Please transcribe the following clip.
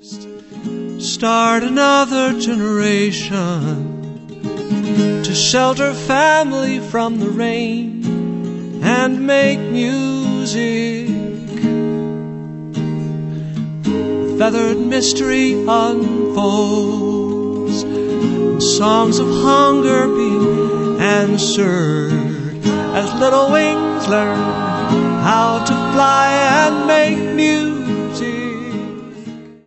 Start another generation to shelter family from the rain and make music. The feathered mystery unfolds, songs of hunger being answered as little wings learn how to fly and make music.